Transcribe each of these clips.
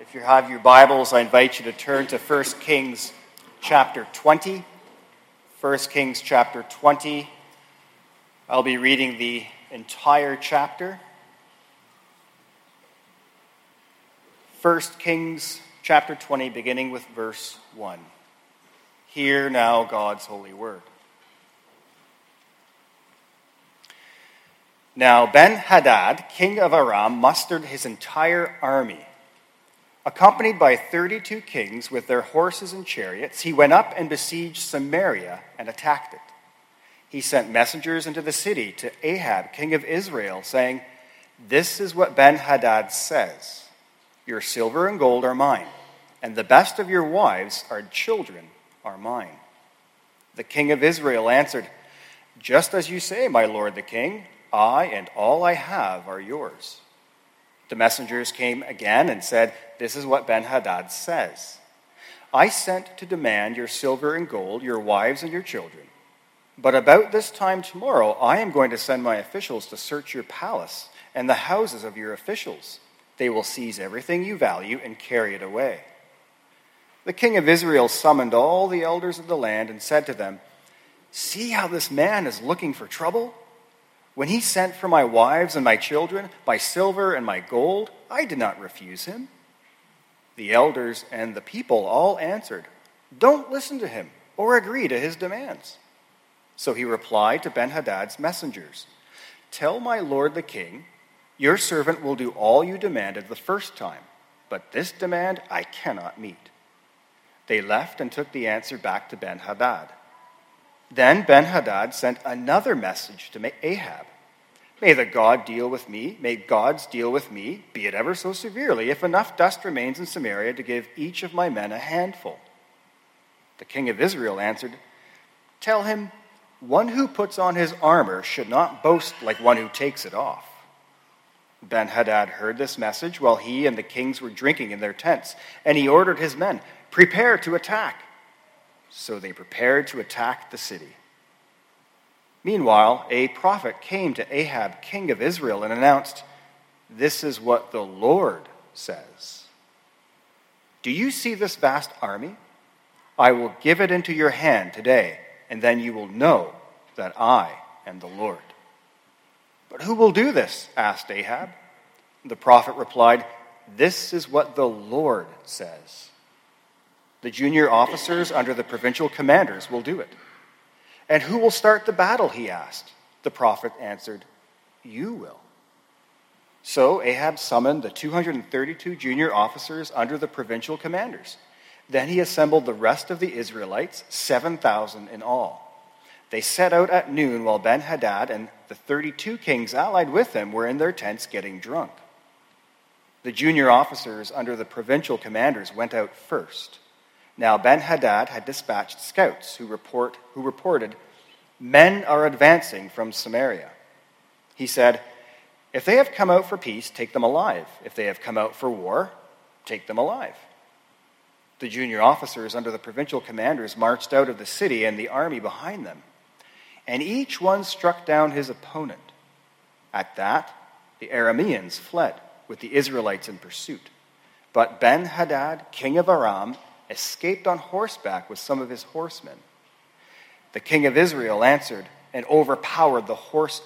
If you have your Bibles, I invite you to turn to 1 Kings chapter 20. 1 Kings chapter 20. I'll be reading the entire chapter. 1 Kings chapter 20, beginning with verse 1. Hear now God's holy word. Now Ben-Hadad, king of Aram, mustered his entire army. Accompanied by 32 kings with their horses and chariots, he went up and besieged Samaria and attacked it. He sent messengers into the city to Ahab, king of Israel, saying, "This is what Ben-Hadad says. Your silver and gold are mine, and the best of your wives and children are mine." The king of Israel answered, "Just as you say, my lord the king, I and all I have are yours." The messengers came again and said, "This is what Ben-Hadad says. I sent to demand your silver and gold, your wives and your children. But about this time tomorrow, I am going to send my officials to search your palace and the houses of your officials. They will seize everything you value and carry it away." The king of Israel summoned all the elders of the land and said to them, "See how this man is looking for trouble? When he sent for my wives and my children, my silver and my gold, I did not refuse him." The elders and the people all answered, "Don't listen to him or agree to his demands." So he replied to Ben-Hadad's messengers, "Tell my lord the king, your servant will do all you demanded the first time, but this demand I cannot meet." They left and took the answer back to Ben-Hadad. Then Ben-Hadad sent another message to Ahab. May gods deal with me, be it ever so severely, if enough dust remains in Samaria to give each of my men a handful." The king of Israel answered, "Tell him, one who puts on his armor should not boast like one who takes it off." Ben-Hadad heard this message while he and the kings were drinking in their tents, and he ordered his men, "Prepare to attack." So they prepared to attack the city. Meanwhile, a prophet came to Ahab, king of Israel, and announced, "This is what the Lord says. Do you see this vast army? I will give it into your hand today, and then you will know that I am the Lord." "But who will do this?" asked Ahab. The prophet replied, "This is what the Lord says. The junior officers under the provincial commanders will do it." "And who will start the battle?" he asked. The prophet answered, "You will." So Ahab summoned the 232 junior officers under the provincial commanders. Then he assembled the rest of the Israelites, 7,000 in all. They set out at noon while Ben-Hadad and the 32 kings allied with him were in their tents getting drunk. The junior officers under the provincial commanders went out first. Now Ben-Hadad had dispatched scouts who reported, "Men are advancing from Samaria." He said, "If they have come out for peace, take them alive. If they have come out for war, take them alive." The junior officers under the provincial commanders marched out of the city and the army behind them, and each one struck down his opponent. At that, the Arameans fled with the Israelites in pursuit. But Ben-Hadad, king of Aram, escaped on horseback with some of his horsemen. The king of Israel answered and overpowered the horses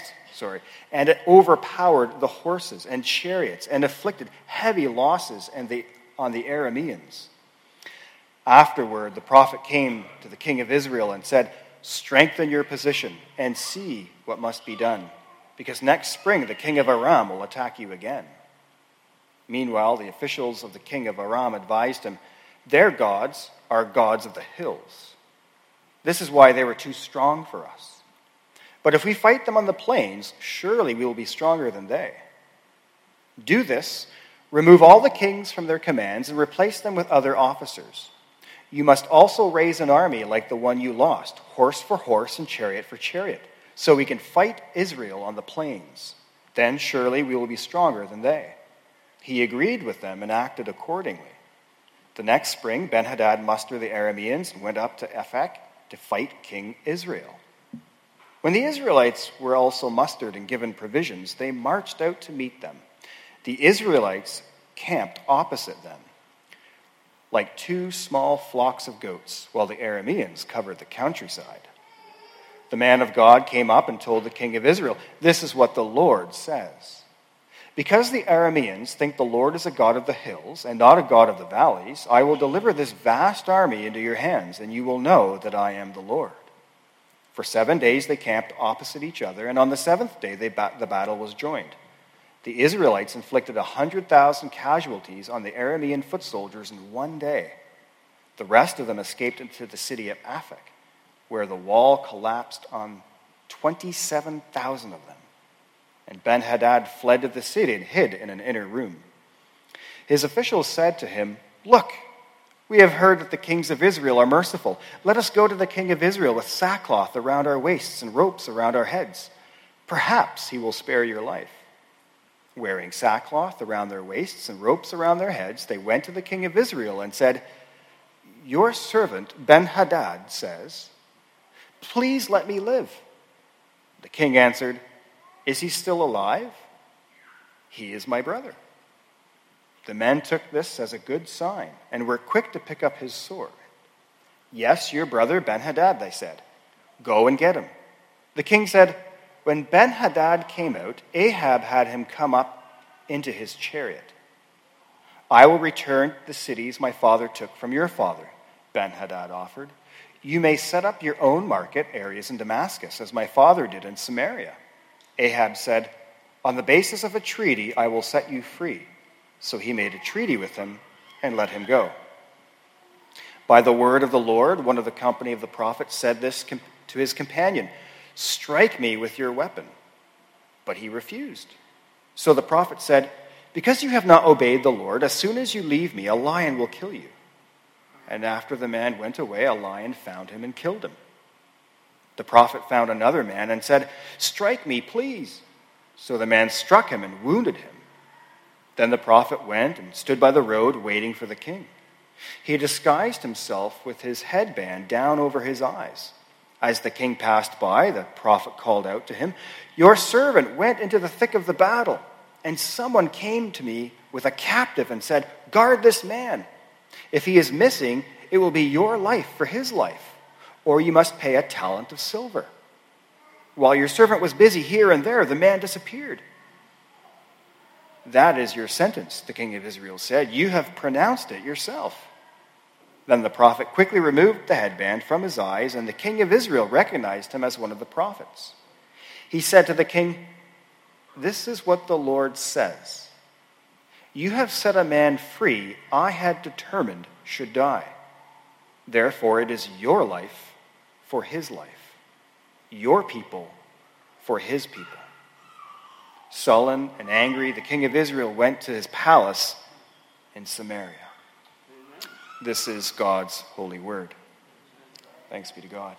and chariots and inflicted heavy losses on the Arameans. Afterward, the prophet came to the king of Israel and said, "Strengthen your position and see what must be done, because next spring the king of Aram will attack you again." Meanwhile, the officials of the king of Aram advised him, "Their gods are gods of the hills. This is why they were too strong for us. But if we fight them on the plains, surely we will be stronger than they. Do this, remove all the kings from their commands and replace them with other officers. You must also raise an army like the one you lost, horse for horse and chariot for chariot, so we can fight Israel on the plains. Then surely we will be stronger than they." He agreed with them and acted accordingly. The next spring, Ben-Hadad mustered the Arameans and went up to Ephek to fight King Israel. When the Israelites were also mustered and given provisions, they marched out to meet them. The Israelites camped opposite them, like two small flocks of goats, while the Arameans covered the countryside. The man of God came up and told the king of Israel, "This is what the Lord says. Because the Arameans think the Lord is a God of the hills and not a God of the valleys, I will deliver this vast army into your hands, and you will know that I am the Lord." For 7 days they camped opposite each other, and on the seventh day the battle was joined. The Israelites inflicted 100,000 casualties on the Aramean foot soldiers in 1 day. The rest of them escaped into the city of Aphek, where the wall collapsed on 27,000 of them. And Ben-Hadad fled to the city and hid in an inner room. His officials said to him, "Look, we have heard that the kings of Israel are merciful. Let us go to the king of Israel with sackcloth around our waists and ropes around our heads. Perhaps he will spare your life." Wearing sackcloth around their waists and ropes around their heads, they went to the king of Israel and said, "Your servant Ben-Hadad says, 'Please let me live.'" The king answered, "Is he still alive? He is my brother." The men took this as a good sign and were quick to pick up his sword. "Yes, your brother Ben-Hadad," they said. "Go and get him." The king said, "When Ben-Hadad came out, Ahab had him come up into his chariot. 'I will return the cities my father took from your father,' Ben-Hadad offered. 'You may set up your own market areas in Damascus, as my father did in Samaria.' Ahab said, 'On the basis of a treaty, I will set you free.' So he made a treaty with him and let him go. By the word of the Lord, one of the company of the prophets said this to his companion, 'Strike me with your weapon.' But he refused. So the prophet said, 'Because you have not obeyed the Lord, as soon as you leave me, a lion will kill you.' And after the man went away, a lion found him and killed him. The prophet found another man and said, 'Strike me, please.' So the man struck him and wounded him. Then the prophet went and stood by the road waiting for the king. He disguised himself with his headband down over his eyes. As the king passed by, the prophet called out to him, 'Your servant went into the thick of the battle, and someone came to me with a captive and said, "Guard this man. If he is missing, it will be your life for his life, or you must pay a talent of silver." While your servant was busy here and there, the man disappeared. "That is your sentence," the king of Israel said. "You have pronounced it yourself." Then the prophet quickly removed the headband from his eyes, and the king of Israel recognized him as one of the prophets. He said to the king, "This is what the Lord says. You have set a man free I had determined should die. Therefore it is your life for his life, your people for his people." Sullen and angry, the king of Israel went to his palace in Samaria. This is God's holy word. Thanks be to God.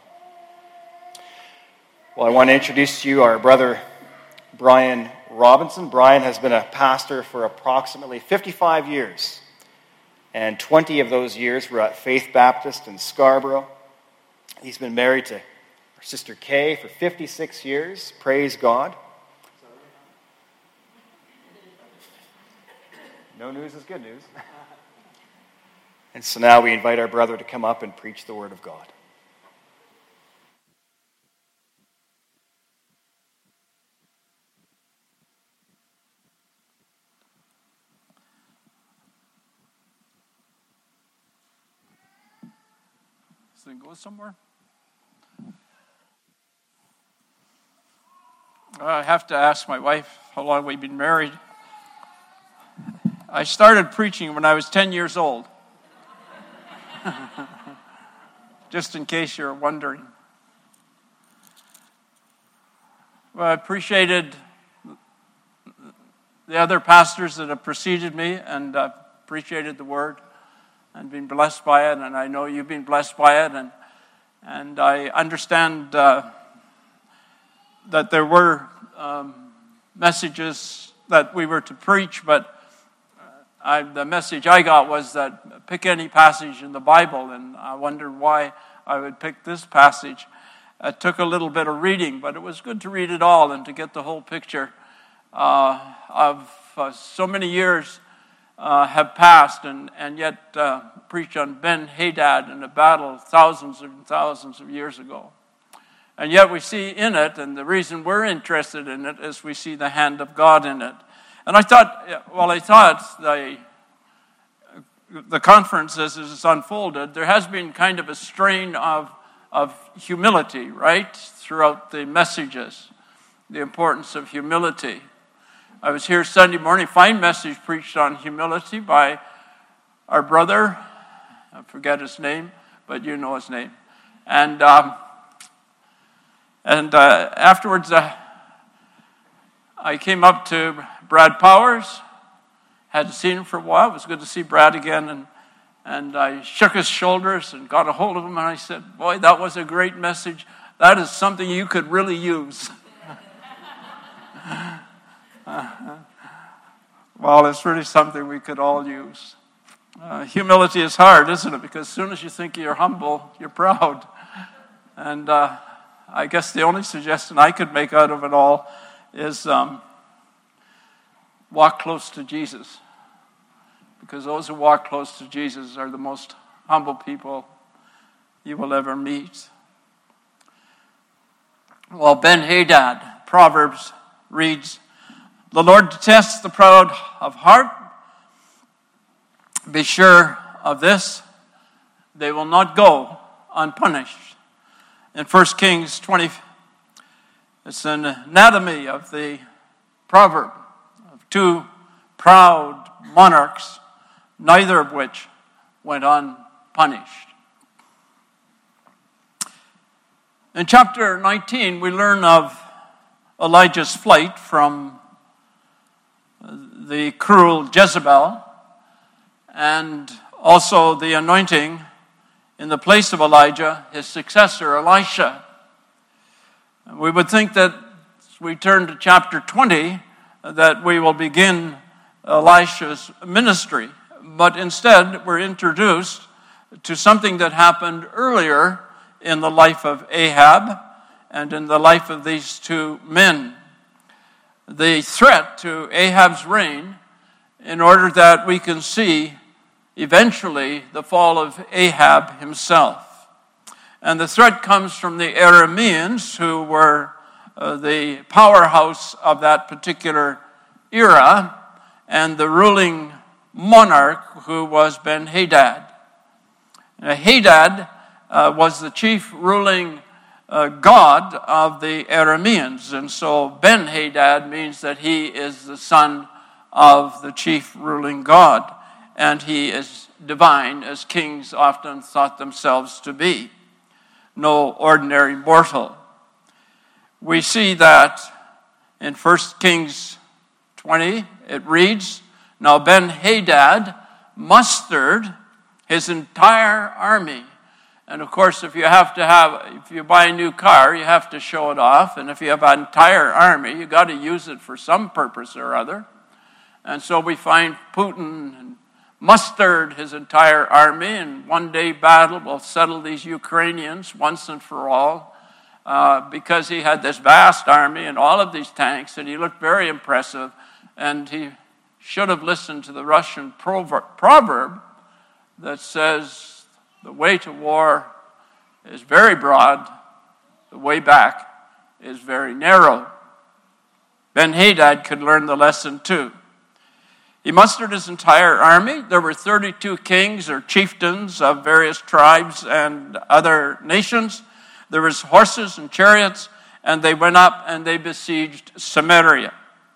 Well, I want to introduce to you our brother Brian Robinson. Brian has been a pastor for approximately 55 years, and 20 of those years were at Faith Baptist in Scarborough. He's been married to our sister Kay for 56 years. Praise God. No news is good news. And so now we invite our brother to come up and preach the word of God. Does it go somewhere? I have to ask my wife how long we've been married. I started preaching when I was 10 years old. Just in case you're wondering. Well, I appreciated the other pastors that have preceded me, and appreciated the word and been blessed by it, and I know you've been blessed by it, and I understand that there were messages that we were to preach, but the message I got was that pick any passage in the Bible, and I wondered why I would pick this passage. It took a little bit of reading, but it was good to read it all and to get the whole picture of so many years have passed, and yet preach on Ben-Hadad and a battle thousands and thousands of years ago. And yet we see in it, and the reason we're interested in it is we see the hand of God in it. And I thought the conference as it's unfolded, there has been kind of a strain of humility, right, throughout the messages, the importance of humility. I was here Sunday morning, fine message preached on humility by our brother, I forget his name, but you know his name. And afterwards, I came up to Brad Powers. Hadn't seen him for a while. It was good to see Brad again. And I shook his shoulders and got a hold of him. And I said, boy, that was a great message. That is something you could really use. Well, it's really something we could all use. Humility is hard, isn't it? Because as soon as you think you're humble, you're proud. And I guess the only suggestion I could make out of it all is walk close to Jesus. Because those who walk close to Jesus are the most humble people you will ever meet. Well, Ben-Hadad, Proverbs reads, "The Lord detests the proud of heart. Be sure of this, they will not go unpunished." In 1 Kings 20, it's an anatomy of the proverb of two proud monarchs, neither of which went unpunished. In chapter 19, we learn of Elijah's flight from the cruel Jezebel, and also the anointing in the place of Elijah, his successor, Elisha. We would think that as we turn to chapter 20, that we will begin Elisha's ministry. But instead, we're introduced to something that happened earlier in the life of Ahab and in the life of these two men. The threat to Ahab's reign, in order that we can see eventually the fall of Ahab himself. And the threat comes from the Arameans, who were the powerhouse of that particular era, and the ruling monarch, who was Ben-Hadad. Hadad was the chief ruling god of the Arameans, and so Ben-Hadad means that he is the son of the chief ruling god, and he is divine, as kings often thought themselves to be. No ordinary mortal. We see that in 1 Kings 20, it reads, "Now Ben-Hadad mustered his entire army." And of course, if you buy a new car, you have to show it off. And if you have an entire army, you got to use it for some purpose or other. And so we find Putin mustered his entire army, and one-day battle will settle these Ukrainians once and for all, because he had this vast army and all of these tanks, and he looked very impressive. And he should have listened to the Russian proverb that says, the way to war is very broad, the way back is very narrow. Ben-Hadad could learn the lesson too. He mustered his entire army. There were 32 kings or chieftains of various tribes and other nations. There was horses and chariots, and they went up and they besieged Samaria.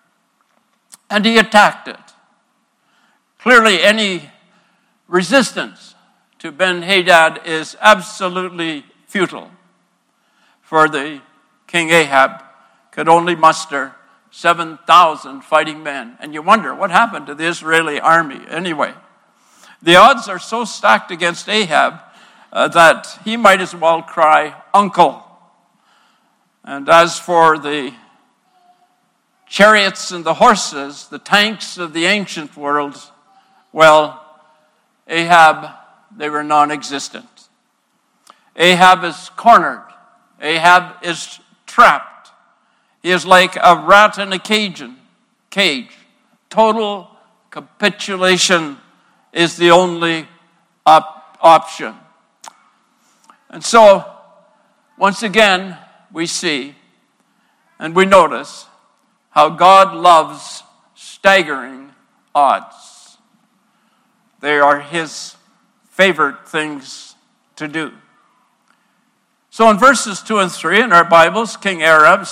And he attacked it. Clearly, any resistance to Ben-Hadad is absolutely futile, for the King Ahab could only muster 7,000 fighting men. And you wonder, what happened to the Israeli army anyway? The odds are so stacked against Ahab that he might as well cry, "Uncle." And as for the chariots and the horses, the tanks of the ancient world, well, Ahab, they were non-existent. Ahab is cornered. Ahab is trapped. He is like a rat in a cage. Total capitulation is the only option. And so, once again, we see and we notice how God loves staggering odds. They are his favorite things to do. So in verses 2 and 3 in our Bibles, the king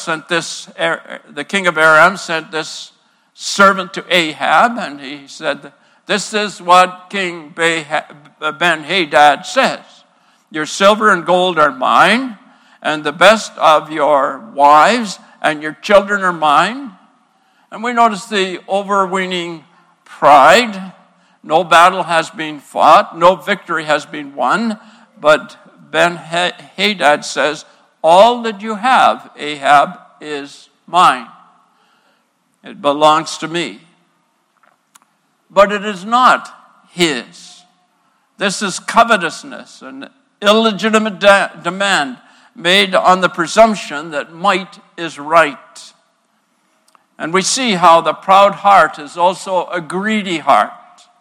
of Aram sent this servant to Ahab, and he said, "This is what King Ben-Hadad says. Your silver and gold are mine, and the best of your wives and your children are mine." And we notice the overweening pride. No battle has been fought, no victory has been won, but Ben-Hadad says, "All that you have, Ahab, is mine. It belongs to me." But it is not his. This is covetousness, an illegitimate demand made on the presumption that might is right. And we see how the proud heart is also a greedy heart.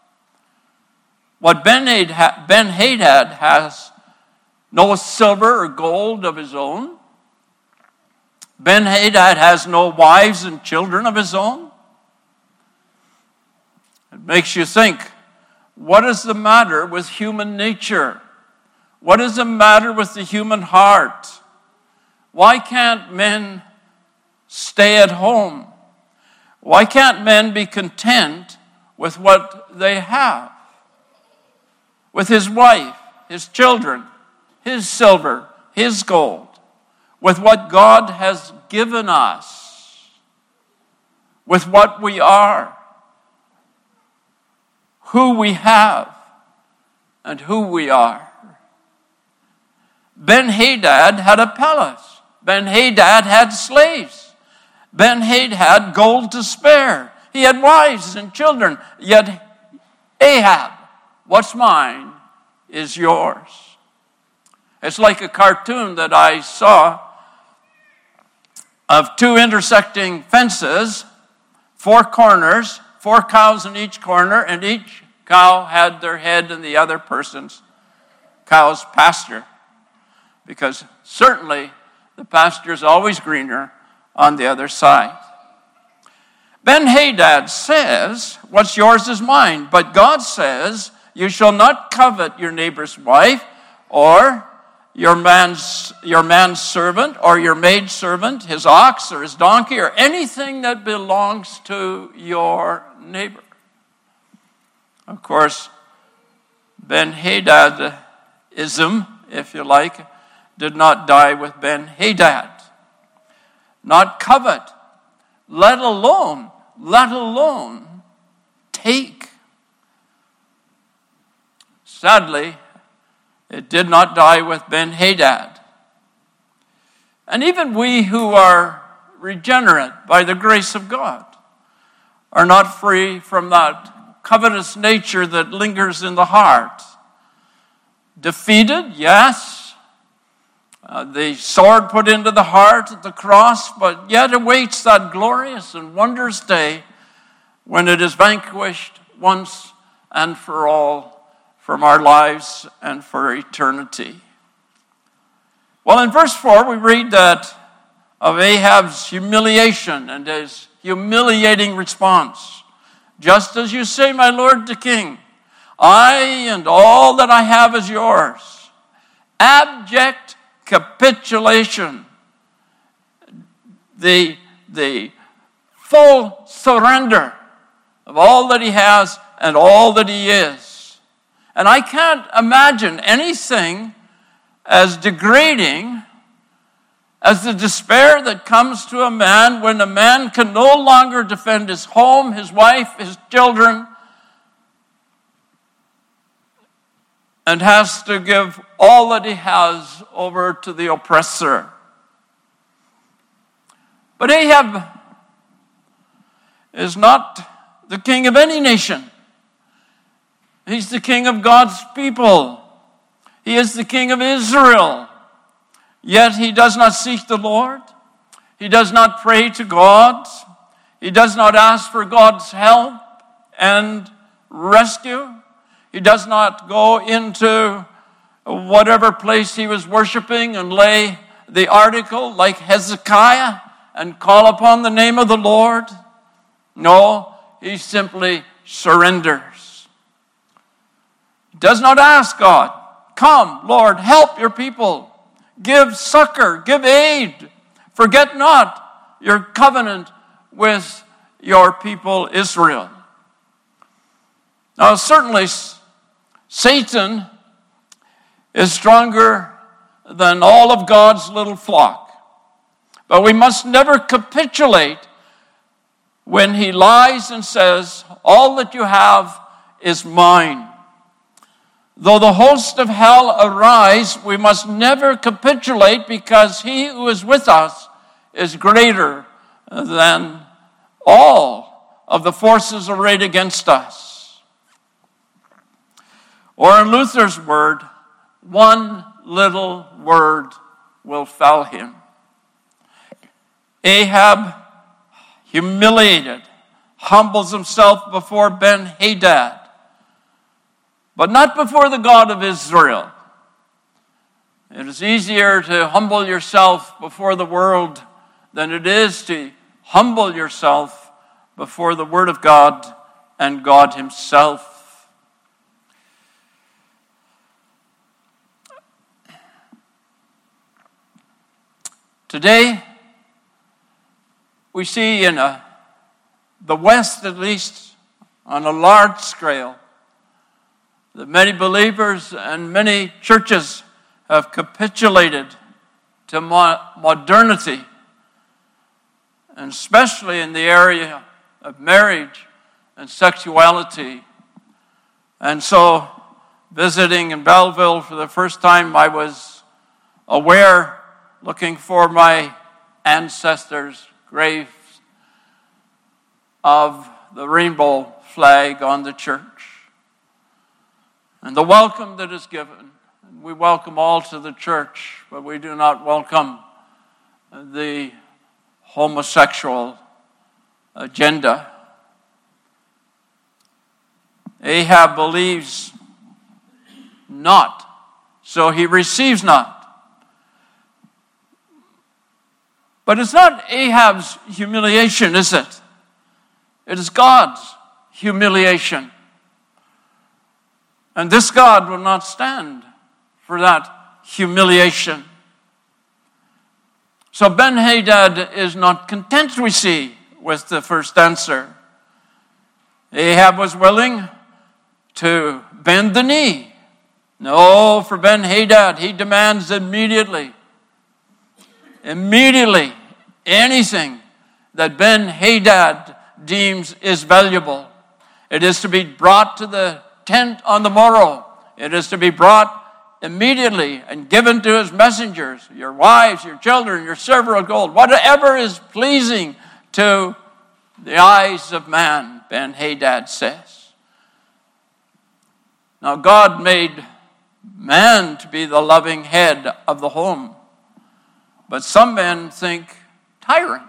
What Ben-Hadad has no silver or gold of his own. Ben-Hadad has no wives and children of his own. It makes you think, what is the matter with human nature? What is the matter with the human heart? Why can't men stay at home? Why can't men be content with what they have? With his wife, his children, his silver, his gold, with what God has given us, with what we are, who we have, and who we are. Ben-Hadad had a palace. Ben-Hadad had slaves. Ben-Hadad had gold to spare. He had wives and children. Yet Ahab, what's mine is yours. It's like a cartoon that I saw of two intersecting fences, 4 corners, 4 cows in each corner, and each cow had their head in the other person's cow's pasture. Because certainly the pasture is always greener on the other side. Ben-Hadad says, "What's yours is mine." But God says, "You shall not covet your neighbor's wife, or your man's servant, or your maidservant, his ox or his donkey, or anything that belongs to your neighbor." Of course, Ben-Hadadism, if you like, did not die with Ben-Hadad. Not covet, let alone take. Sadly, it did not die with Ben-Hadad. And even we who are regenerate by the grace of God are not free from that covetous nature that lingers in the heart. Defeated, yes. The sword put into the heart at the cross, but yet awaits that glorious and wondrous day when it is vanquished once and for all from our lives and for eternity. Well, in verse 4, we read that of Ahab's humiliation and his humiliating response. "Just as you say, my lord the king, I and all that I have is yours." Abject capitulation. The full surrender of all that he has and all that he is. And I can't imagine anything as degrading as the despair that comes to a man when a man can no longer defend his home, his wife, his children, and has to give all that he has over to the oppressor. But Ahab is not the king of any nation. He's the king of God's people. He is the king of Israel. Yet he does not seek the Lord. He does not pray to God. He does not ask for God's help. and rescue. He does not go into whatever place he was worshiping and lay the article like Hezekiah and call upon the name of the Lord. No, he simply surrenders. He does not ask God, "Come, Lord, help your people. Give succor, give aid. Forget not your covenant with your people Israel." Now, certainly, Satan is stronger than all of God's little flock. But we must never capitulate when he lies and says, "All that you have is mine." Though the host of hell arise, we must never capitulate, because he who is with us is greater than all of the forces arrayed against us. Or in Luther's word, one little word will fell him. Ahab, humiliated, humbles himself before Ben-Hadad, but not before the God of Israel. It is easier to humble yourself before the world than it is to humble yourself before the Word of God and God himself. Today, we see in the West, at least, on a large scale, that many believers and many churches have capitulated to modernity, and especially in the area of marriage and sexuality. And so, visiting in Belleville for the first time, I was aware, looking for my ancestors' graves, of the rainbow flag on the church. And the welcome that is given. We welcome all to the church, but we do not welcome the homosexual agenda. Ahab believes not, so he receives not. But it's not Ahab's humiliation, is it? It is God's humiliation. And this God will not stand for that humiliation. So Ben-Hadad is not content, we see, with the first answer. Ahab was willing to bend the knee. No, for Ben-Hadad, he demands immediately, anything that Ben-Hadad deems is valuable. It is to be brought to the tent on the morrow. It is to be brought immediately and given to his messengers, your wives, your children, your silver and gold, whatever is pleasing to the eyes of man, Ben-Hadad says. Now, God made man to be the loving head of the home. But some men think tyrant.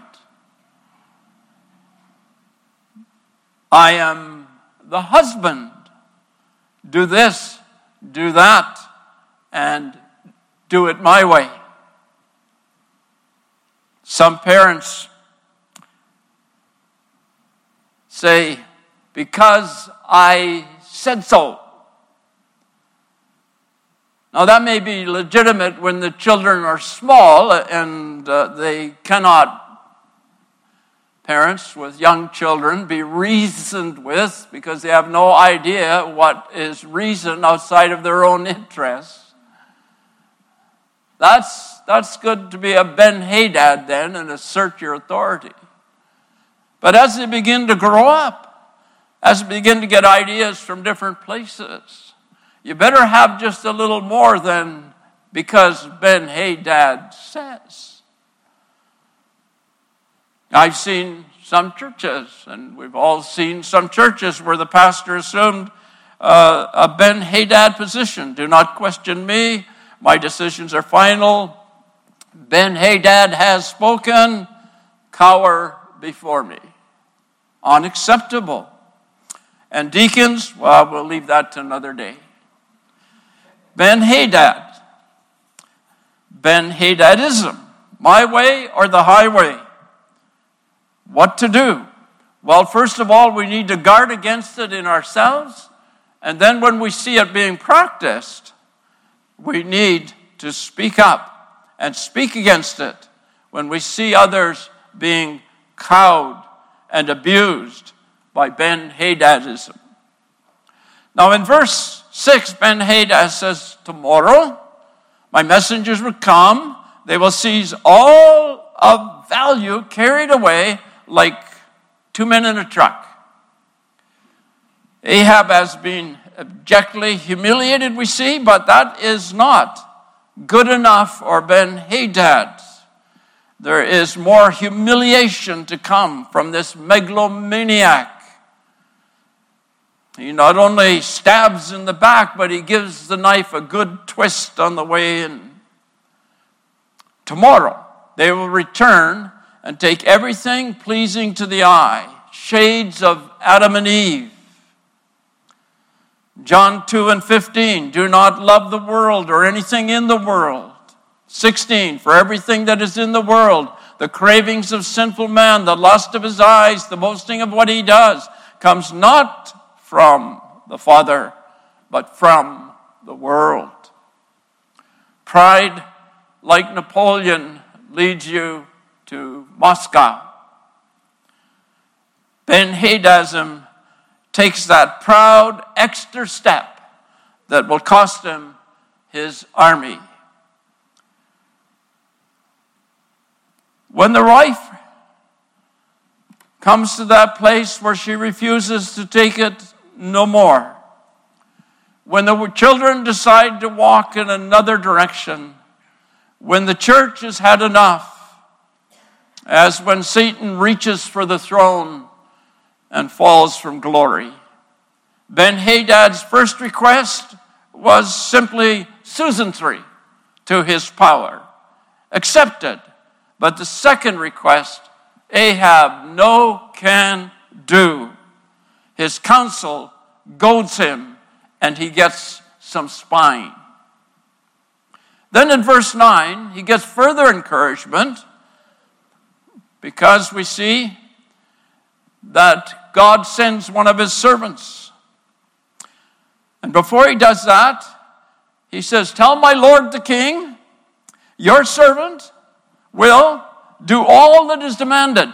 I am the husband. Do this, do that, and do it my way. Some parents say, because I said so. Now, that may be legitimate when the children are small and they cannot, parents with young children, be reasoned with because they have no idea what is reason outside of their own interests. That's good to be a Ben-Hadad then and assert your authority. But as they begin to grow up, as they begin to get ideas from different places, you better have just a little more than because Ben-Hadad says. I've seen some churches, and we've all seen some churches where the pastor assumed a Ben-Hadad position. Do not question me. My decisions are final. Ben-Hadad has spoken. Cower before me. Unacceptable. And deacons, well, we'll leave that to another day. Ben-Hadad. Ben-Hadadism. My way or the highway? What to do? Well, first of all, we need to guard against it in ourselves. And then when we see it being practiced, we need to speak up and speak against it when we see others being cowed and abused by Ben-Hadadism. Now in verse 6, Ben-Hadad says, tomorrow my messengers will come. They will seize all of value carried away like 2 men in a truck. Ahab has been abjectly humiliated, we see, but that is not good enough for Ben-Hadad. There is more humiliation to come from this megalomaniac. He not only stabs in the back, but he gives the knife a good twist on the way in. Tomorrow, they will return and take everything pleasing to the eye, shades of Adam and Eve. John 2:15, do not love the world or anything in the world. 16, for everything that is in the world, the cravings of sinful man, the lust of his eyes, the boasting of what he does, comes not from the Father, but from the world. Pride, like Napoleon, leads you to Moscow. Ben-Hadadism takes that proud extra step that will cost him his army. When the wife comes to that place where she refuses to take it no more, when the children decide to walk in another direction, when the church has had enough, as when Satan reaches for the throne and falls from glory. Ben-Hadad's first request was simply Susancy to his power, accepted. But the second request, Ahab no can do. His counsel goads him, and he gets some spine. Then in verse 9, he gets further encouragement because we see that God sends one of his servants. And before he does that, he says, tell my lord the king, your servant will do all that is demanded.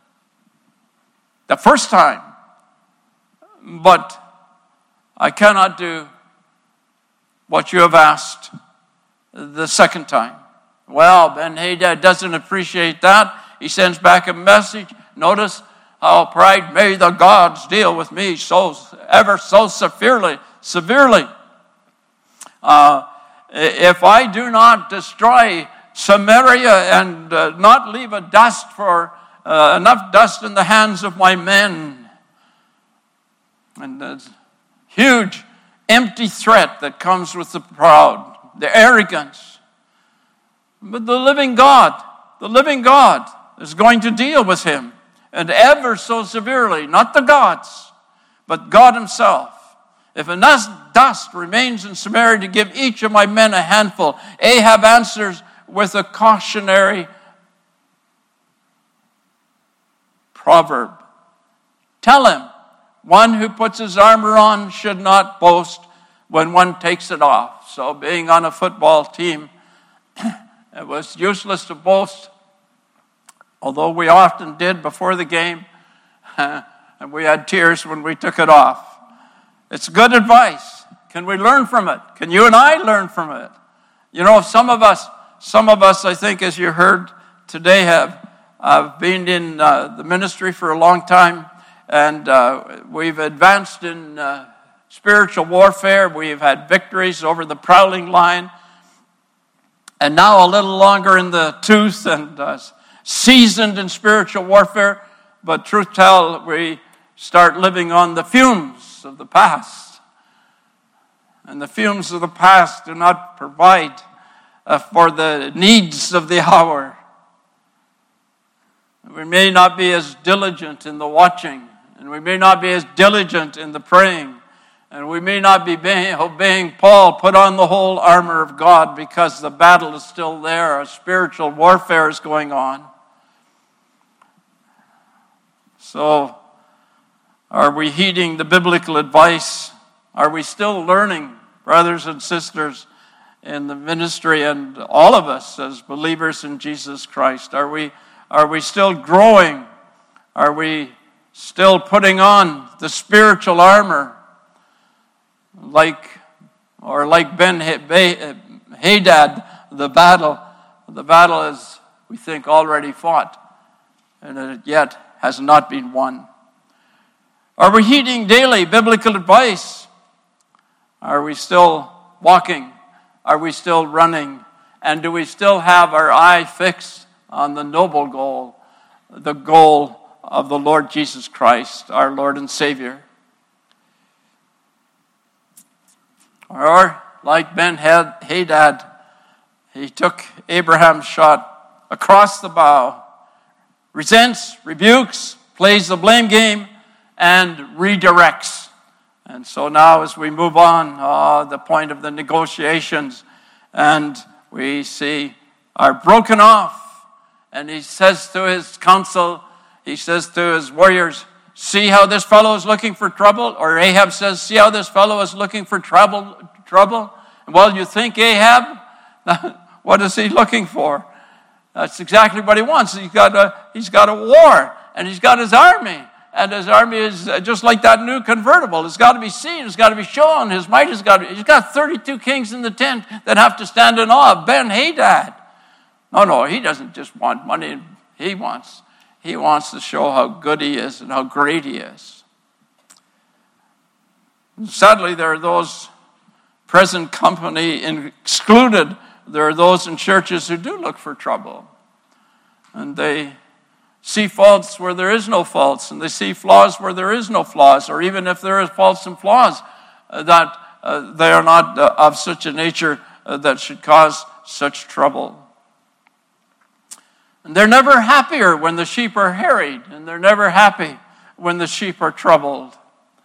The first time. But I cannot do what you have asked the second time. Well, Ben-Hadad doesn't appreciate that. He sends back a message. Notice how pride, may the gods deal with me so ever so severely. If I do not destroy Samaria and not leave a dust for enough dust in the hands of my men, and the huge empty threat that comes with the proud, the arrogance. But the living God is going to deal with him, and ever so severely, not the gods, but God himself. If enough dust remains in Samaria to give each of my men a handful, Ahab answers with a cautionary proverb. Tell him, one who puts his armor on should not boast when one takes it off. So being on a football team, it was useless to boast, although we often did before the game, and we had tears when we took it off. It's good advice. Can we learn from it? Can you and I learn from it? You know, some of us, I think, as you heard today, have been in the ministry for a long time, and we've advanced in spiritual warfare. We've had victories over the prowling lion, and now a little longer in the tooth and seasoned in spiritual warfare. But truth tell, we start living on the fumes of the past. And the fumes of the past do not provide for the needs of the hour. We may not be as diligent in the watching and we may not be as diligent in the praying, and we may not be obeying Paul, put on the whole armor of God, because the battle is still there. A spiritual warfare is going on. So, are we heeding the biblical advice? Are we still learning, brothers and sisters, in the ministry, and all of us as believers in Jesus Christ? Are we still growing? Are we still putting on the spiritual armor? Like Ben-Hadad, the battle is, we think, already fought, and it yet has not been won. Are we heeding daily biblical advice? Are we still walking? Are we still running? And do we still have our eye fixed on the noble goal, the goal of the Lord Jesus Christ, our Lord and Savior? Or, like Ben-Hadad, he took Abraham's shot across the bow, resents, rebukes, plays the blame game, and redirects. And so now as we move on, the point of the negotiations, and we see are broken off, and he says to his council, he says to his warriors, see how this fellow is looking for trouble? Or Ahab says, see how this fellow is looking for trouble? Well, you think Ahab? What is he looking for? That's exactly what he wants. He's got a war, and he's got his army. And his army is just like that new convertible. It's got to be seen. It's got to be shown. His might has got to be. He's got 32 kings in the tent that have to stand in awe of Ben-Hadad. No, he doesn't just want money. He wants to show how good he is and how great he is. And sadly, there are those, present company excluded, there are those in churches who do look for trouble. And they see faults where there is no faults, and they see flaws where there is no flaws, or even if there is faults and flaws, that they are not of such a nature that should cause such trouble. And they're never happier when the sheep are harried, and they're never happy when the sheep are troubled.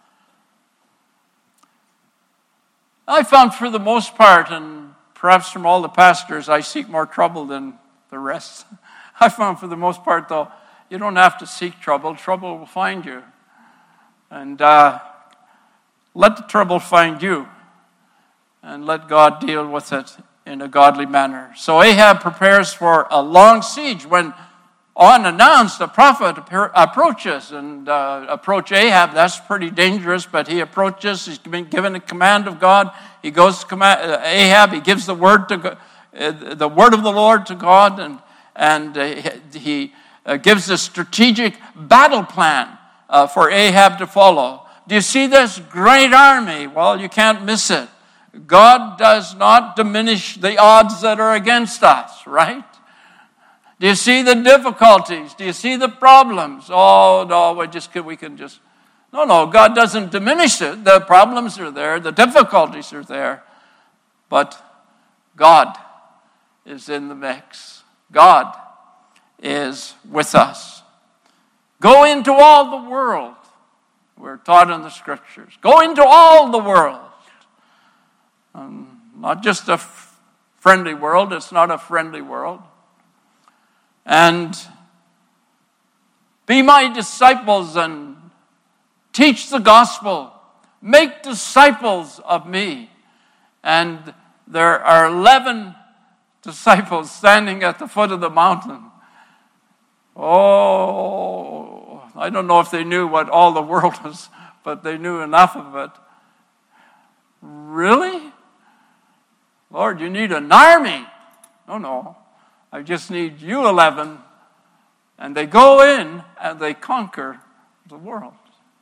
I found for the most part, and perhaps from all the pastors, I seek more trouble than the rest. I found for the most part, though, you don't have to seek trouble. Trouble will find you. And let the trouble find you. And let God deal with it in a godly manner. So Ahab prepares for a long siege when, unannounced, a prophet approaches. And approach Ahab, that's pretty dangerous, but he approaches. He's been given a command of God. He goes to Ahab. He gives the word of the Lord to God, and he gives a strategic battle plan for Ahab to follow. Do you see this great army? Well, you can't miss it. God does not diminish the odds that are against us, right? Do you see the difficulties? Do you see the problems? Oh, no, we can just... No, God doesn't diminish it. The problems are there. The difficulties are there. But God is in the mix. God is with us. Go into all the world. We're taught in the scriptures. Go into all the world. Not just a friendly world. It's not a friendly world. And be my disciples and teach the gospel. Make disciples of me. And there are 11 disciples standing at the foot of the mountain. Oh, I don't know if they knew what all the world was, but they knew enough of it. Really? Lord, you need an army. No. I just need you 11. And they go in and they conquer the world.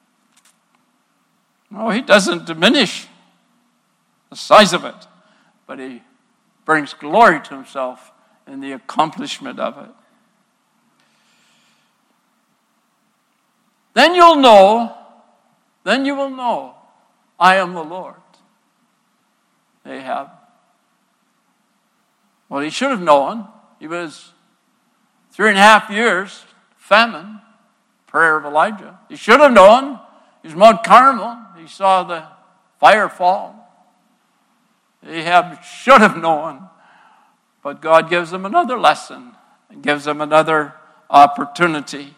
No, he doesn't diminish the size of it, but he brings glory to himself in the accomplishment of it. Then you will know, I am the Lord. Ahab. Well, he should have known. He was 3.5 years, famine, prayer of Elijah. He should have known. He was Mount Carmel. He saw the fire fall. Ahab should have known. But God gives him another lesson and gives him another opportunity.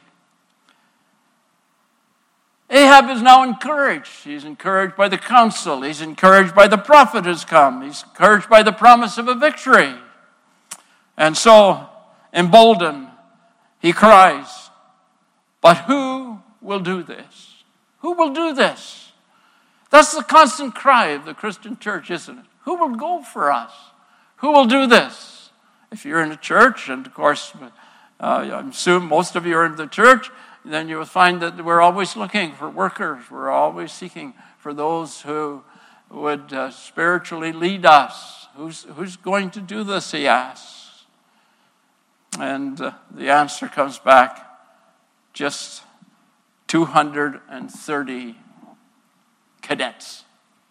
Ahab is now encouraged. He's encouraged by the counsel. He's encouraged by the prophet who's come. He's encouraged by the promise of a victory. And so, emboldened, he cries, "But who will do this? Who will do this?" That's the constant cry of the Christian church, isn't it? Who will go for us? Who will do this? If you're in a church, and of course, I assume most of you are in the church, then you will find that we're always looking for workers. We're always seeking for those who would spiritually lead us. Who's going to do this, he asks. And the answer comes back, just 230 cadets.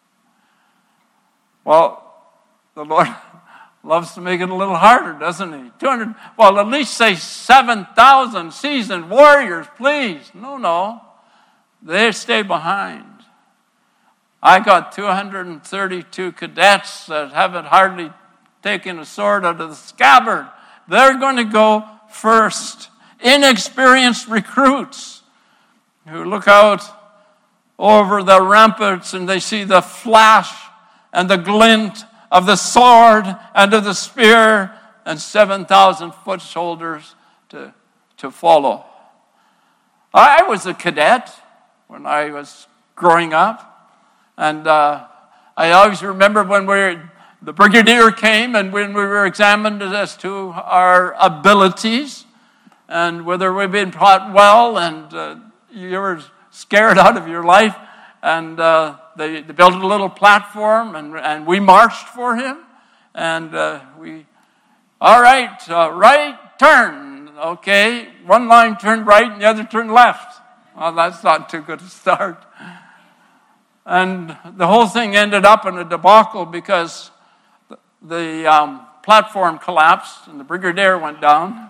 Well, the Lord loves to make it a little harder, doesn't he? 200, well, at least say 7,000 seasoned warriors, please. No. They stay behind. I got 232 cadets that haven't hardly taken a sword out of the scabbard. They're going to go first. Inexperienced recruits who look out over the ramparts and they see the flash and the glint of the sword and of the spear, and 7,000 foot soldiers to follow. I was a cadet when I was growing up, and I always remember when the brigadier came and when we were examined as to our abilities and whether we'd been taught well, and you were scared out of your life, and they built a little platform, and we marched for him, and all right, right turn, okay, one line turned right and the other turned left. Well, that's not too good a start. And the whole thing ended up in a debacle because the platform collapsed and the brigadier went down.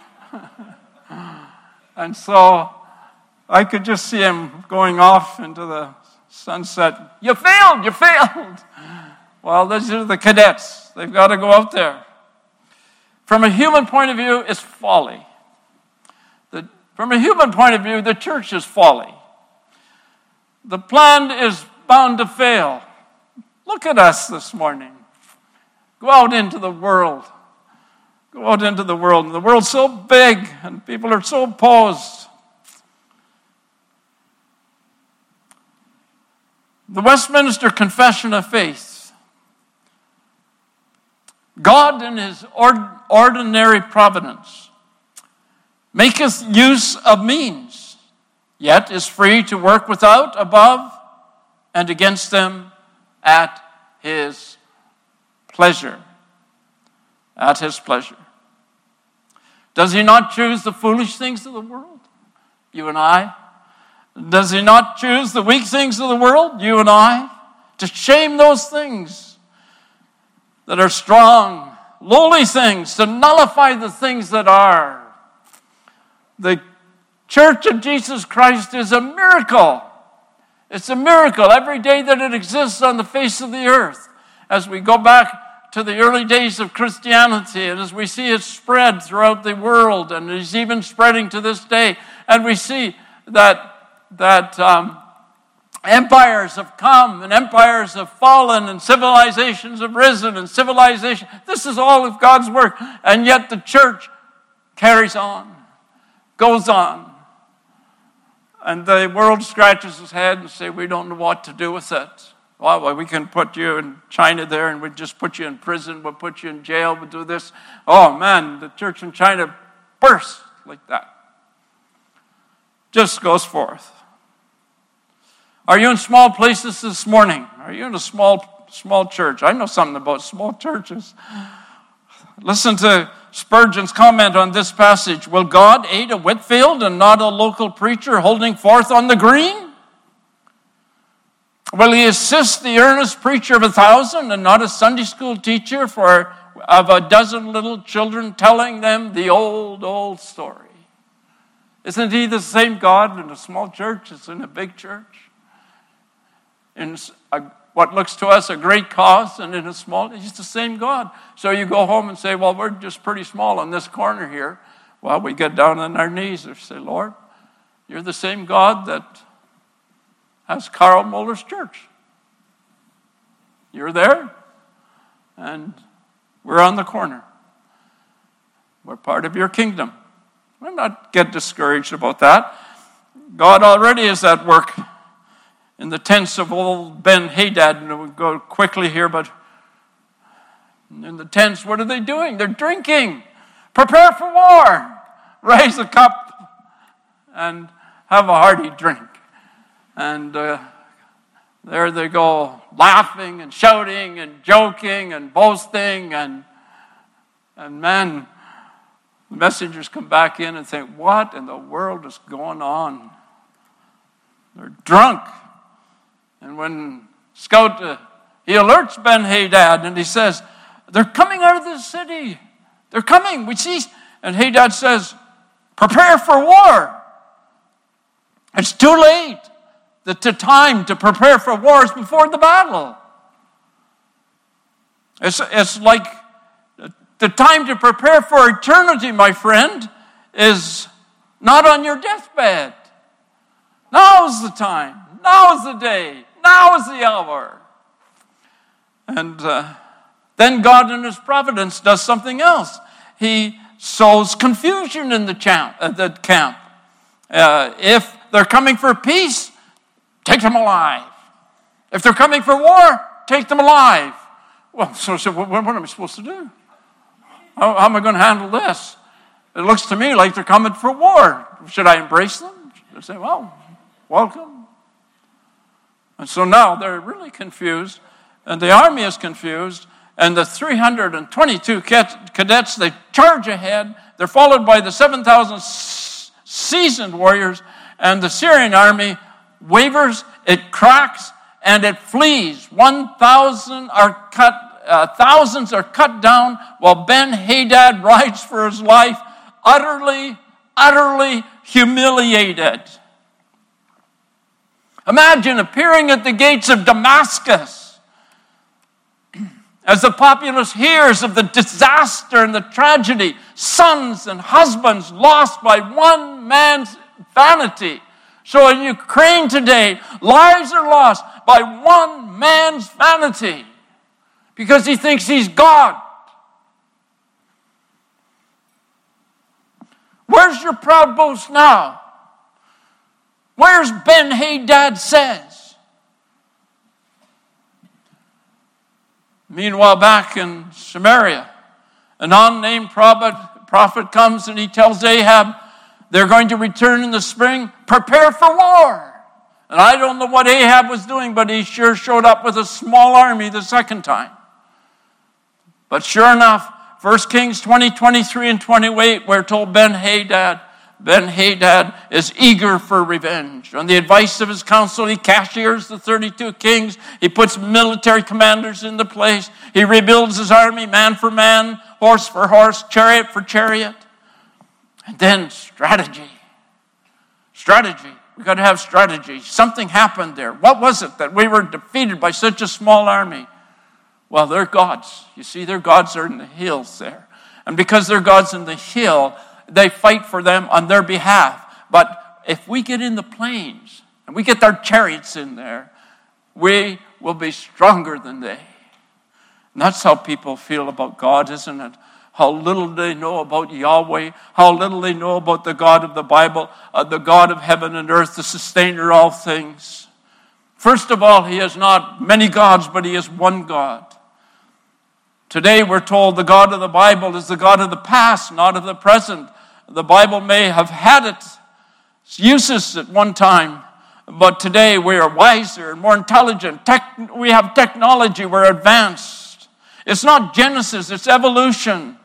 And so I could just see him going off into the sunset. You failed. Well, these are the cadets. They've got to go out there. From a human point of view, it's folly. From a human point of view, the church is folly. The plan is bound to fail. Look at us this morning. Go out into the world. Go out into the world. The world's so big and people are so opposed. The Westminster Confession of Faith. God in his ordinary providence maketh use of means, yet is free to work without, above, and against them at his pleasure. At his pleasure. Does he not choose the foolish things of the world? You and I. Does he not choose the weak things of the world? You and I. To shame those things that are strong, lowly things, to nullify the things that are. The Church of Jesus Christ is a miracle. It's a miracle every day that it exists on the face of the earth. As we go back to the early days of Christianity, and as we see it spread throughout the world, and it's even spreading to this day, and we see that empires have come, and empires have fallen, and civilizations have risen, and civilization. This is all of God's work, and yet the church carries on, goes on. And the world scratches its head and say, we don't know what to do with it. Well, we can put you in China there, and we'd just put you in prison, we'll put you in jail, we'll do this. Oh man, the church in China bursts like that. Just goes forth. Are you in small places this morning? Are you in a small church? I know something about small churches. Listen to Spurgeon's comment on this passage. Will God aid a Whitfield and not a local preacher holding forth on the green? Will he assist the earnest preacher of 1,000 and not a Sunday school teacher of a dozen little children telling them the old story? Isn't he the same God in a small church as in a big church? In what looks to us a great cause, and in a small, he's the same God. So you go home and say, well, we're just pretty small in this corner here. Well, we get down on our knees and say, Lord, you're the same God that has Carl Muller's church. You're there, and we're on the corner. We're part of your kingdom. We'll not get discouraged about that. God already is at work in the tents of old Ben-Hadad. And we'll go quickly here, but in the tents, what are they doing? They're drinking. Prepare for war. Raise a cup and have a hearty drink. And there they go, laughing and shouting and joking and boasting. And man, the messengers come back in and think, what in the world is going on? They're drunk. And when Scout, he alerts Ben-Hadad and he says, they're coming out of the city. They're coming, we see. And Hadad says, prepare for war. It's too late. The time to prepare for war is before the battle. It's like the time to prepare for eternity, my friend, is not on your deathbed. Now is the time. Now is the day. Now is the hour. And then God in his providence does something else. He sows confusion in the camp. If they're coming for peace, take them alive. If they're coming for war, take them alive. Well, so what am I supposed to do? How am I going to handle this? It looks to me like they're coming for war. Should I embrace them? Should I say, well, welcome? And so now they're really confused, and the army is confused, and the 322 cadets, they charge ahead. They're followed by the 7,000 seasoned warriors, and the Syrian army wavers, it cracks, and it flees. 1,000 are cut, thousands are cut down, while Ben-Hadad rides for his life, utterly humiliated. Imagine appearing at the gates of Damascus as the populace hears of the disaster and the tragedy, sons and husbands lost by one man's vanity. So in Ukraine today, lives are lost by one man's vanity because he thinks he's God. Where's your proud boast now? Where's Ben-Hadad says? Meanwhile, back in Samaria, an unnamed prophet comes and he tells Ahab, they're going to return in the spring. Prepare for war. And I don't know what Ahab was doing, but he sure showed up with a small army the second time. But sure enough, 1 Kings 20, 23, and 28, we're told Ben-Hadad is eager for revenge. On the advice of his council, he cashiers the 32 kings. He puts military commanders into place. He rebuilds his army, man for man, horse for horse, chariot for chariot. And then strategy. We've got to have strategy. Something happened there. What was it that we were defeated by such a small army? Well, their gods. You see, their gods are in the hills there. And because their gods in the hill, they fight for them on their behalf. But if we get in the plains and we get our chariots in there, we will be stronger than they. And that's how people feel about God, isn't it? How little they know about Yahweh, how little they know about the God of the Bible, the God of heaven and earth, the sustainer of all things. First of all, he has not many gods, but he is one God. Today we're told the God of the Bible is the God of the past, not of the present. The Bible may have had its uses at one time, but today we are wiser and more intelligent. We have technology, we're advanced. It's not Genesis, it's evolution.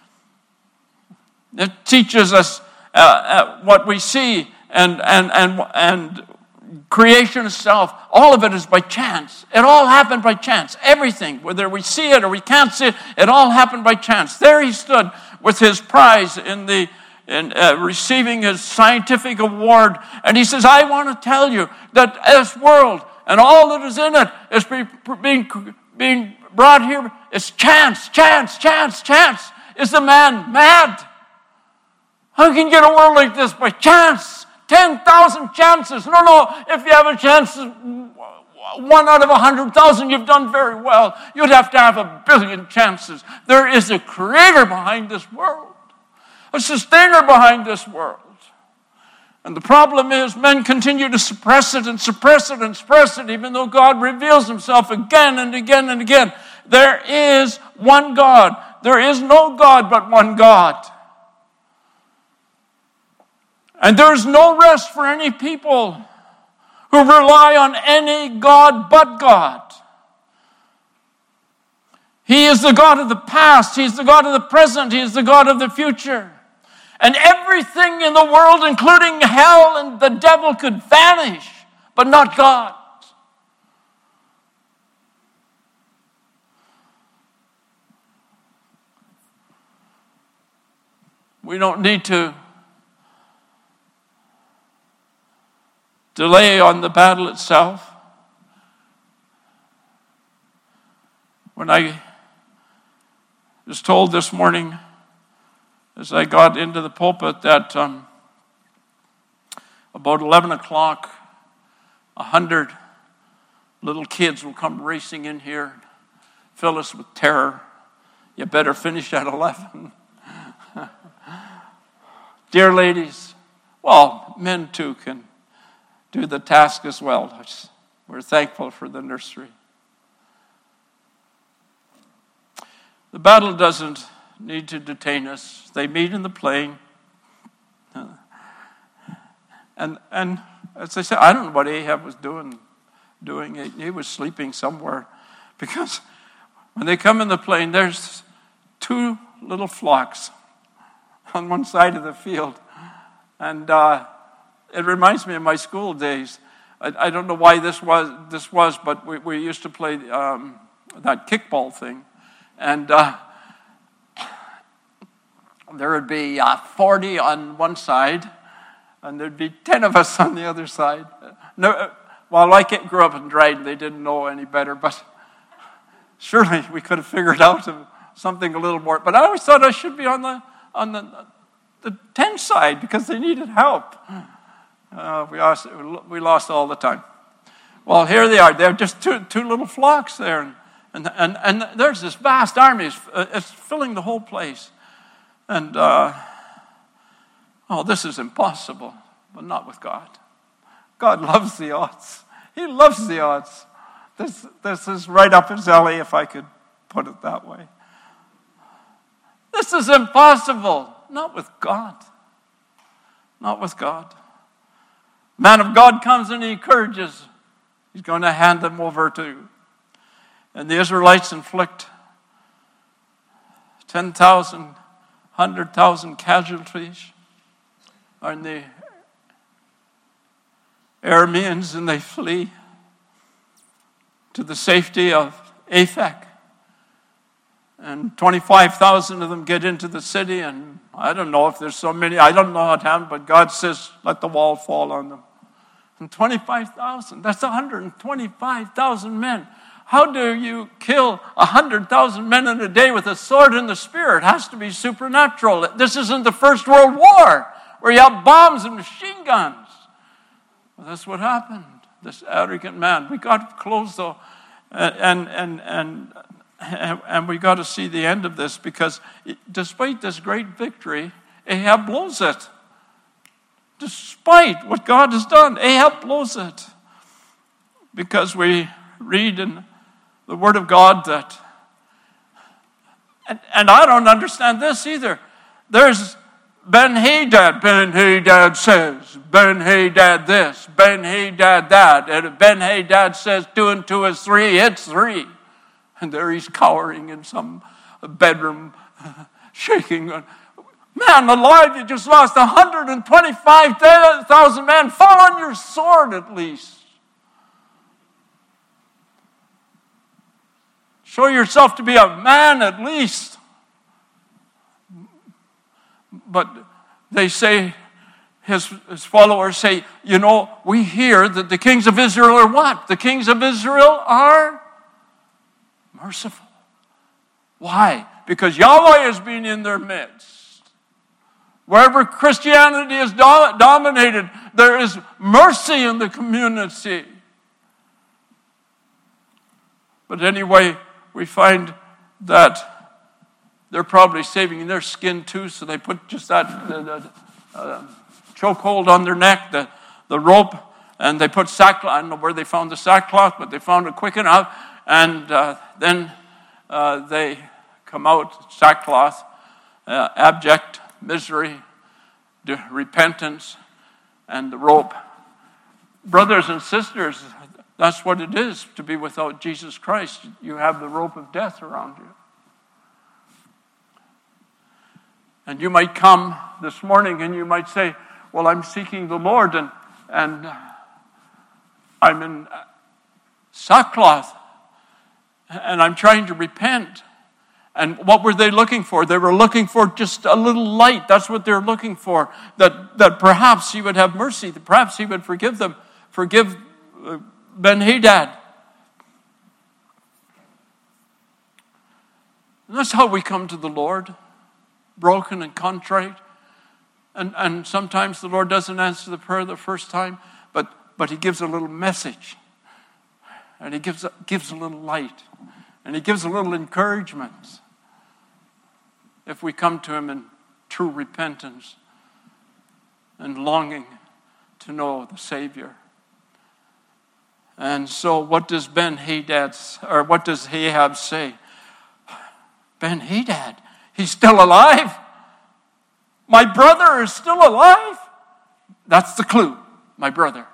It teaches us what we see and creation itself. All of it is by chance. It all happened by chance. Everything, whether we see it or we can't see it, it all happened by chance. There he stood with his prize in the receiving his scientific award. And he says, I want to tell you that this world and all that is in it is being brought here. It's chance. Is the man mad? How can you get a world like this by chance? 10,000 chances. No. If you have a chance, 1 out of 100,000, you've done very well. You'd have to have 1 billion chances. There is a creator behind this world, a sustainer behind this world. And the problem is men continue to suppress it, even though God reveals himself again and again and again. There is one God. There is no God but one God. And there is no rest for any people who rely on any God but God. He is the God of the past. He is the God of the present. He is the God of the future. And everything in the world, including hell and the devil, could vanish, but not God. We don't need to delay on the battle itself. When I was told this morning, as I got into the pulpit, that about 11 o'clock, 100 little kids will come racing in here, fill us with terror. You better finish at 11. Dear ladies, well, men too can do the task as well. We're thankful for the nursery. The battle doesn't need to detain us. They meet in the plain. And as I said, I don't know what Ahab was doing. He was sleeping somewhere. Because when they come in the plain, there's 2 little flocks on one side of the field. And it reminds me of my school days. I don't know why this was, but we used to play that kickball thing. And there would be 40 on one side, and there'd be 10 of us on the other side. No, well, I grew up in Dryden. They didn't know any better, but surely we could have figured out something a little more. But I always thought I should be on the 10 side because they needed help. We lost all the time. Well, here they are. They're just two little flocks there, and there's this vast army. It's filling the whole place. And, this is impossible, but not with God. God loves the odds. He loves the odds. This is right up his alley, if I could put it that way. This is impossible. Not with God. Not with God. Man of God comes and he encourages. He's going to hand them over to. And the Israelites inflict 10,000, 100,000 casualties on the Arameans, and they flee to the safety of Aphek. And 25,000 of them get into the city, and I don't know if there's so many. I don't know how it happened, but God says, let the wall fall on them. And 25,000, that's 125,000 men. How do you kill 100,000 men in a day with a sword in the spear? It has to be supernatural. This isn't the First World War, where you have bombs and machine guns. Well, that's what happened. This arrogant man. We got close, though, and we got to see the end of this, because despite this great victory, Ahab blows it. Despite what God has done, Ahab blows it. Because we read in the Word of God that, and I don't understand this either. There's Ben-Hadad says, Ben-Hadad this, Ben-Hadad that, and if Ben-Hadad says 2 and 2 is 3, it's 3. And there he's cowering in some bedroom, shaking. Man alive, you just lost 125,000 men. Fall on your sword at least. Show yourself to be a man at least. But they say, his followers say, we hear that the kings of Israel are what? The kings of Israel are merciful. Why? Because Yahweh has been in their midst. Wherever Christianity is dominated, there is mercy in the community. But anyway, we find that they're probably saving their skin too, so they put just that chokehold on their neck, the rope, and they put sackcloth. I don't know where they found the sackcloth, but they found it quick enough, and then they come out sackcloth, abject misery, repentance, and the rope. Brothers and sisters, that's what it is to be without Jesus Christ. You have the rope of death around you. And you might come this morning and you might say, well, I'm seeking the Lord and I'm in sackcloth and I'm trying to repent. And what were they looking for? They were looking for just a little light. That's what they're looking for. That perhaps he would have mercy. That perhaps he would forgive them. Forgive Ben-Hadad. And that's how we come to the Lord. Broken and contrite. And sometimes the Lord doesn't answer the prayer the first time. But he gives a little message. And he gives a little light. And he gives a little encouragement. If we come to him in true repentance and longing to know the Savior. And so what does Ahab say? Ben-Hadad, he's still alive? My brother is still alive? That's the clue, my brother.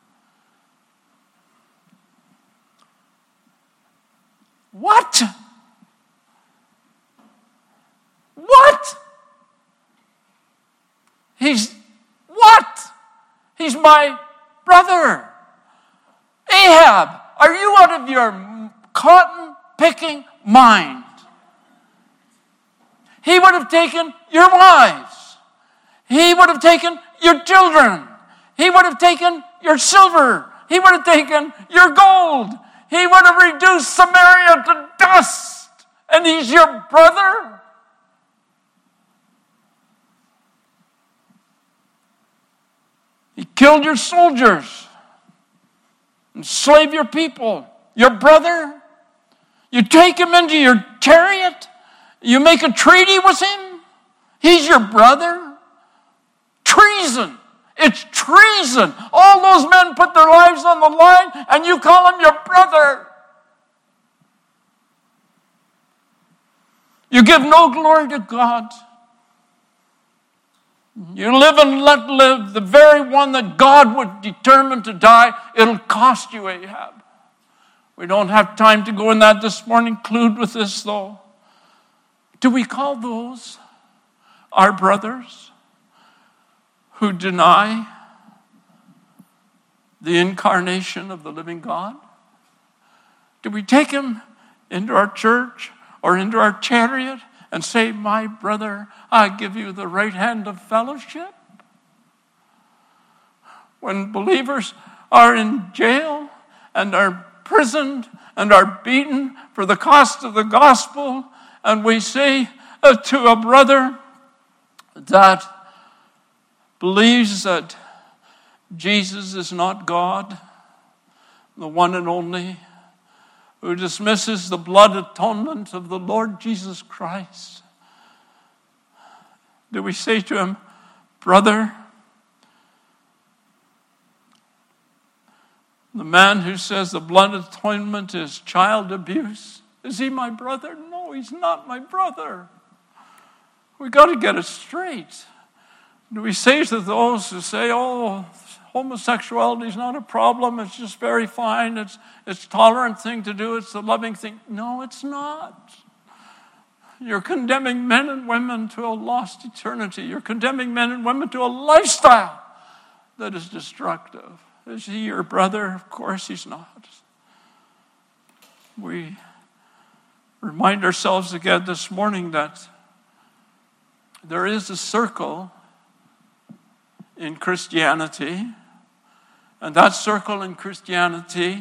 What? What? He's my brother. Ahab, are you out of your cotton-picking mind? He would have taken your wives. He would have taken your children. He would have taken your silver. He would have taken your gold. He would have reduced Samaria to dust. And he's your brother? He killed your soldiers. Enslave your people. Your brother? You take him into your chariot? You make a treaty with him? He's your brother? Treason. It's treason. All those men put their lives on the line and you call him your brother. You give no glory to God. You live and let live. The very one that God would determine to die, it'll cost you, Ahab. We don't have time to go in that this morning. Clued with this, though. Do we call those our brothers who deny the incarnation of the living God? Do we take him into our church or into our chariot and say, my brother, I give you the right hand of fellowship? When believers are in jail and are imprisoned and are beaten for the cost of the gospel, and we say to a brother that believes that Jesus is not God, the one and only, who dismisses the blood atonement of the Lord Jesus Christ, do we say to him, brother, the man who says the blood atonement is child abuse, is he my brother? No, he's not my brother. We got to get it straight. Do we say to those who say, oh, homosexuality is not a problem, it's just very fine, it's a tolerant thing to do, it's a loving thing? No, it's not. You're condemning men and women to a lost eternity. You're condemning men and women to a lifestyle that is destructive. Is he your brother? Of course he's not. We remind ourselves again this morning that there is a circle in Christianity, and that circle in Christianity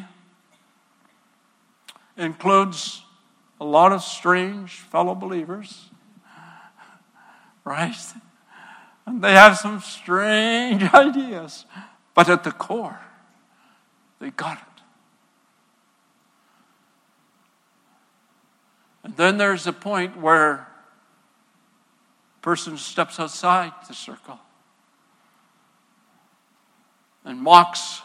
includes a lot of strange fellow believers, right? And they have some strange ideas, but at the core, they got it. And then there's a point where a person steps outside the circle and mocks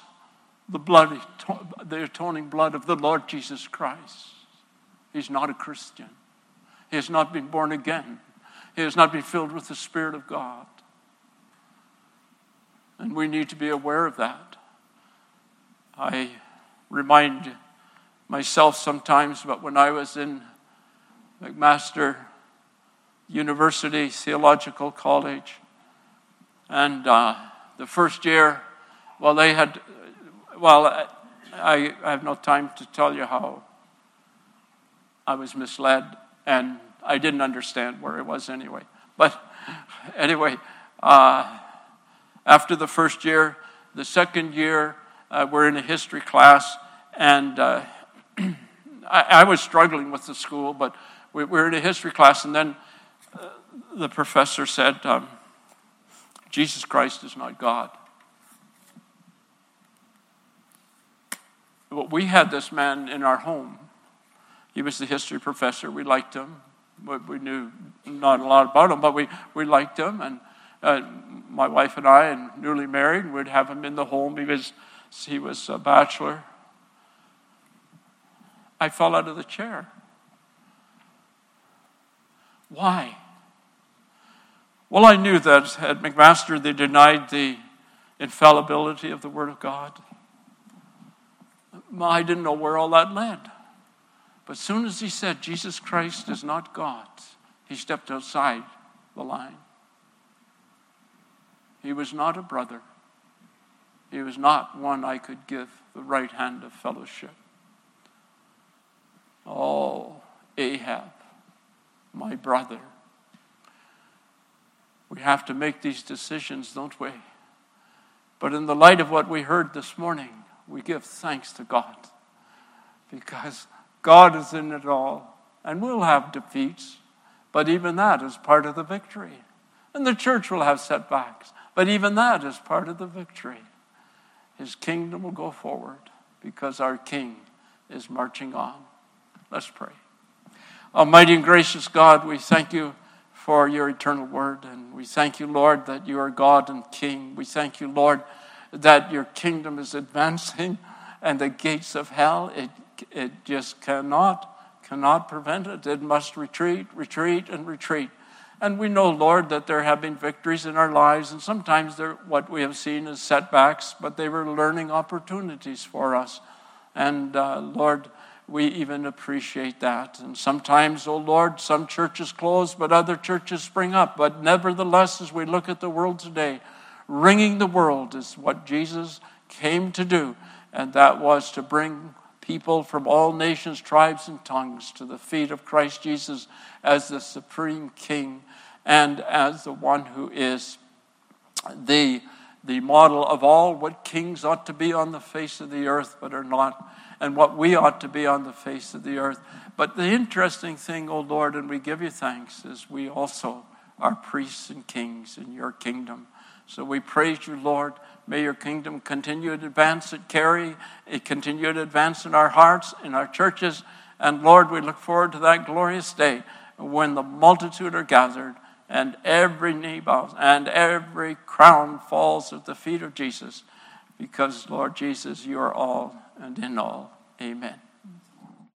the atoning blood of the Lord Jesus Christ. He's not a Christian. He has not been born again. He has not been filled with the Spirit of God. And we need to be aware of that. I remind myself sometimes, but when I was in McMaster University Theological College, and the first year, I have no time to tell you how I was misled, and I didn't understand where it was anyway. But anyway, after the first year, the second year, we're in a history class, and I was struggling with the school, but we were in a history class, and then the professor said, Jesus Christ is not God. Well, we had this man in our home. He was the history professor. We liked him. We knew not a lot about him, but we liked him. And my wife and I, and newly married, would have him in the home because he was a bachelor. I fell out of the chair. Why? Well, I knew that at McMaster they denied the infallibility of the Word of God. I didn't know where all that led. But as soon as he said Jesus Christ is not God, he stepped outside the line. He was not a brother. He was not one I could give the right hand of fellowship. Oh, Ahab, my brother. We have to make these decisions, don't we? But in the light of what we heard this morning, we give thanks to God, because God is in it all, and we'll have defeats, but even that is part of the victory. And the church will have setbacks, but even that is part of the victory. His kingdom will go forward because our King is marching on. Let's pray. Almighty and gracious God, we thank you for your eternal word, and we thank you, Lord, that you are God and King. We thank you, Lord, that your kingdom is advancing, and the gates of hell, it just cannot prevent it. It must retreat, and retreat. And we know, Lord, that there have been victories in our lives, and sometimes what we have seen is setbacks, but they were learning opportunities for us. And Lord, we even appreciate that. And sometimes, oh Lord, some churches close, but other churches spring up. But nevertheless, as we look at the world today, ringing the world is what Jesus came to do. And that was to bring people from all nations, tribes, and tongues to the feet of Christ Jesus as the supreme King and as the one who is the model of all what kings ought to be on the face of the earth but are not, and what we ought to be on the face of the earth. But the interesting thing, O Lord, and we give you thanks, is we also are priests and kings in your kingdom. So we praise you, Lord. May your kingdom continue to advance at Kerry. It continue to advance in our hearts, in our churches. And Lord, we look forward to that glorious day when the multitude are gathered and every knee bows and every crown falls at the feet of Jesus. Because, Lord Jesus, you are all and in all. Amen.